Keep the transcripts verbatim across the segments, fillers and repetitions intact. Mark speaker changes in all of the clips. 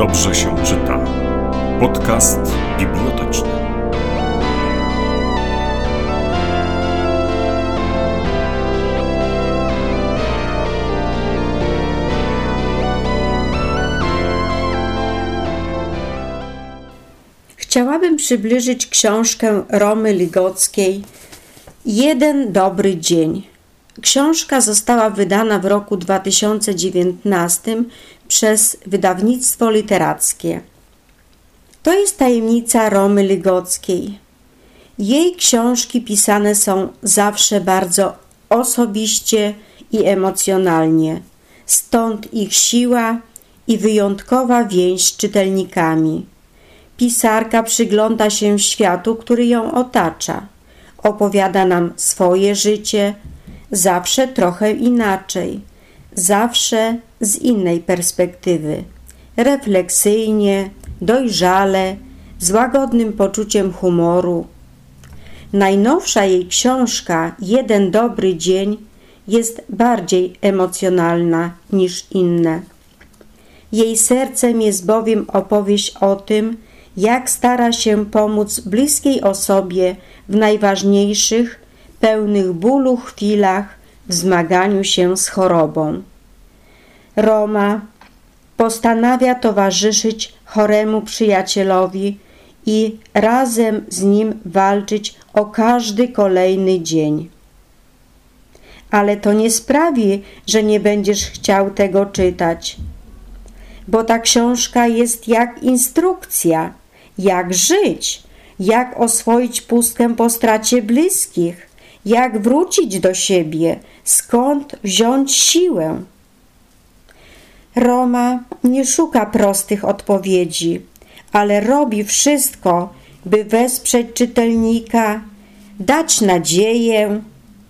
Speaker 1: Dobrze się czyta. Podcast biblioteczny.
Speaker 2: Chciałabym przybliżyć książkę Romy Ligockiej Jeden dobry dzień. Książka została wydana w roku dwa tysiące dziewiętnastym przez wydawnictwo literackie. To jest tajemnica Romy Ligockiej. Jej książki pisane są zawsze bardzo osobiście i emocjonalnie, stąd ich siła i wyjątkowa więź z czytelnikami. Pisarka przygląda się światu, który ją otacza. Opowiada nam swoje życie, zawsze trochę inaczej, zawsze z innej perspektywy, refleksyjnie, dojrzale, z łagodnym poczuciem humoru. Najnowsza jej książka Jeden dobry dzień jest bardziej emocjonalna niż inne. Jej sercem jest bowiem opowieść o tym, jak stara się pomóc bliskiej osobie w najważniejszych, pełnych bólu chwilach w zmaganiu się z chorobą. Roma postanawia towarzyszyć choremu przyjacielowi i razem z nim walczyć o każdy kolejny dzień. Ale to nie sprawi, że nie będziesz chciał tego czytać, bo ta książka jest jak instrukcja, jak żyć, jak oswoić pustkę po stracie bliskich, jak wrócić do siebie, skąd wziąć siłę. Roma nie szuka prostych odpowiedzi, ale robi wszystko, by wesprzeć czytelnika, dać nadzieję.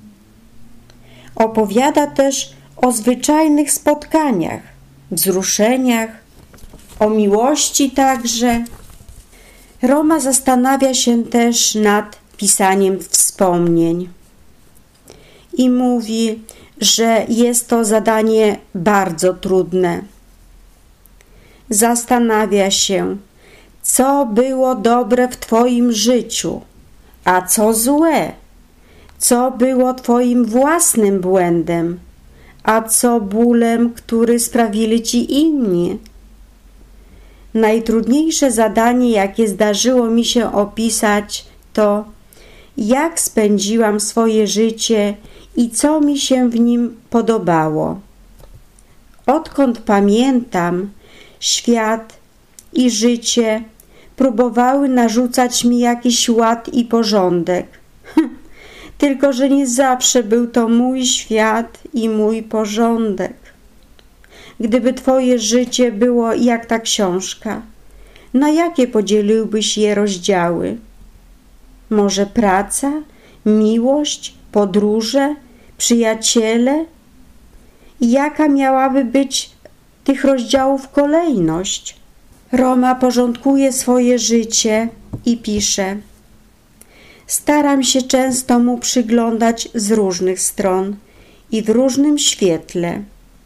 Speaker 2: Opowiada też o zwyczajnych spotkaniach, wzruszeniach, o miłości także. Roma zastanawia się też nad pisaniem wspomnień i mówi, że jest to zadanie bardzo trudne. Zastanawia się, co było dobre w Twoim życiu, a co złe, co było Twoim własnym błędem, a co bólem, który sprawili Ci inni. Najtrudniejsze zadanie, jakie zdarzyło mi się opisać, to jak spędziłam swoje życie i co mi się w nim podobało. Odkąd pamiętam, świat i życie próbowały narzucać mi jakiś ład i porządek. Tylko że nie zawsze był to mój świat i mój porządek. Gdyby Twoje życie było jak ta książka, na jakie podzieliłbyś je rozdziały? Może praca, miłość, podróże, przyjaciele? Jaka miałaby być tych rozdziałów kolejność? Roma porządkuje swoje życie i pisze: staram się często mu przyglądać z różnych stron i w różnym świetle.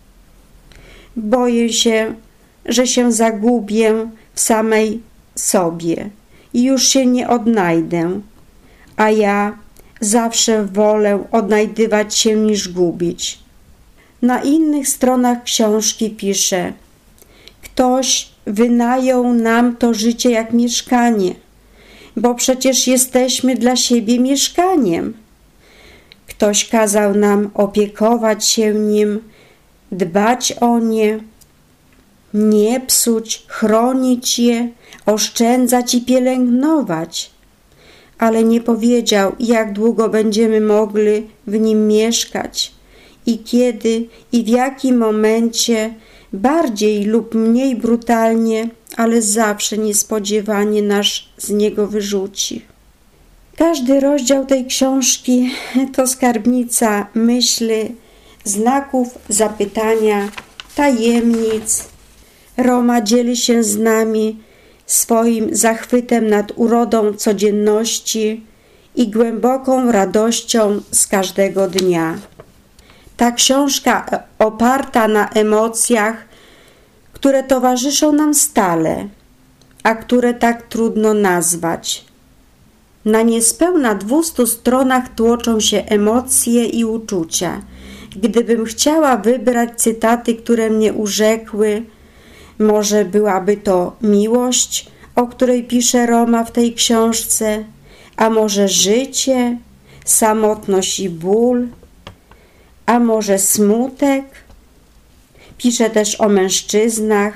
Speaker 2: Boję się, że się zagubię w samej sobie i już się nie odnajdę, a ja zawsze wolę odnajdywać się niż gubić. Na innych stronach książki pisze: ktoś wynajął nam to życie jak mieszkanie, bo przecież jesteśmy dla siebie mieszkaniem. Ktoś kazał nam opiekować się nim, dbać o nie, nie psuć, chronić je, oszczędzać i pielęgnować, ale nie powiedział, jak długo będziemy mogli w nim mieszkać i kiedy i w jakim momencie, bardziej lub mniej brutalnie, ale zawsze niespodziewanie nas z niego wyrzuci. Każdy rozdział tej książki to skarbnica myśli, znaków zapytania, tajemnic. Roma dzieli się z nami swoim zachwytem nad urodą codzienności i głęboką radością z każdego dnia. Ta książka oparta na emocjach, które towarzyszą nam stale, a które tak trudno nazwać. Na niespełna dwustu stronach tłoczą się emocje i uczucia. Gdybym chciała wybrać cytaty, które mnie urzekły, może byłaby to miłość, o której pisze Roma w tej książce, a może życie, samotność i ból, a może smutek. Pisze też o mężczyznach,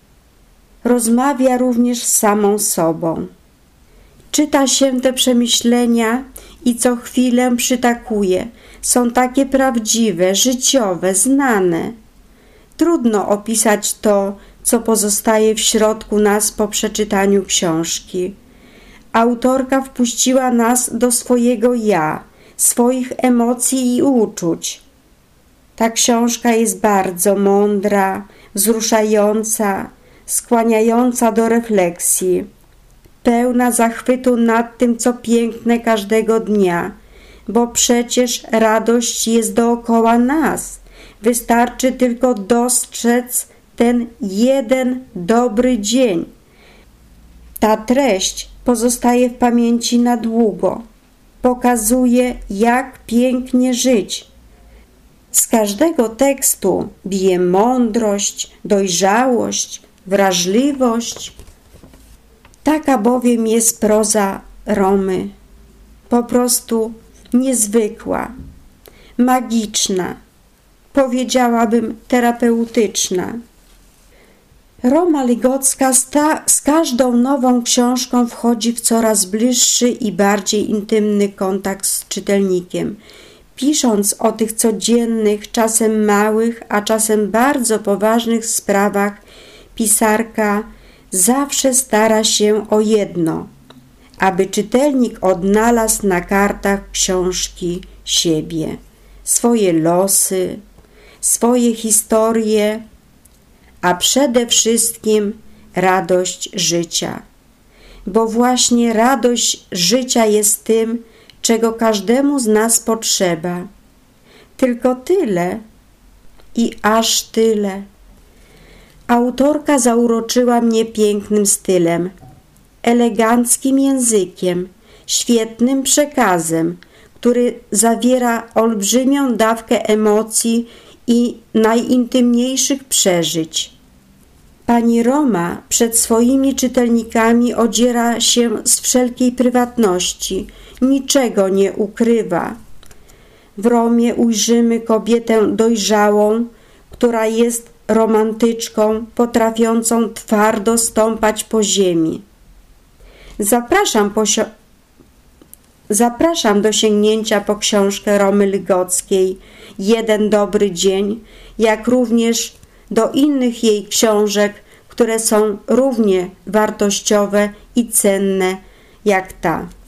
Speaker 2: rozmawia również z samą sobą. Czyta się te przemyślenia i co chwilę przytakuje. Są takie prawdziwe, życiowe, znane. Trudno opisać to, co pozostaje w środku nas po przeczytaniu książki. Autorka wpuściła nas do swojego ja, swoich emocji i uczuć. Ta książka jest bardzo mądra, wzruszająca, skłaniająca do refleksji, pełna zachwytu nad tym, co piękne każdego dnia, bo przecież radość jest dookoła nas. Wystarczy tylko dostrzec ten jeden dobry dzień. Ta treść pozostaje w pamięci na długo. Pokazuje, jak pięknie żyć. Z każdego tekstu bije mądrość, dojrzałość, wrażliwość. Taka bowiem jest proza Romy. Po prostu niezwykła, magiczna, powiedziałabym terapeutyczna. Roma Lygocka sta, z każdą nową książką wchodzi w coraz bliższy i bardziej intymny kontakt z czytelnikiem. Pisząc o tych codziennych, czasem małych, a czasem bardzo poważnych sprawach, pisarka zawsze stara się o jedno, aby czytelnik odnalazł na kartach książki siebie, swoje losy, swoje historie, a przede wszystkim radość życia. Bo właśnie radość życia jest tym, czego każdemu z nas potrzeba. Tylko tyle i aż tyle. Autorka zauroczyła mnie pięknym stylem, eleganckim językiem, świetnym przekazem, który zawiera olbrzymią dawkę emocji i najintymniejszych przeżyć. Pani Roma przed swoimi czytelnikami odziera się z wszelkiej prywatności, niczego nie ukrywa. W Romie ujrzymy kobietę dojrzałą, która jest romantyczką, potrafiącą twardo stąpać po ziemi. Zapraszam, po Zapraszam do sięgnięcia po książkę Romy Lygockiej Jeden dobry dzień, jak również do innych jej książek, które są równie wartościowe i cenne jak ta.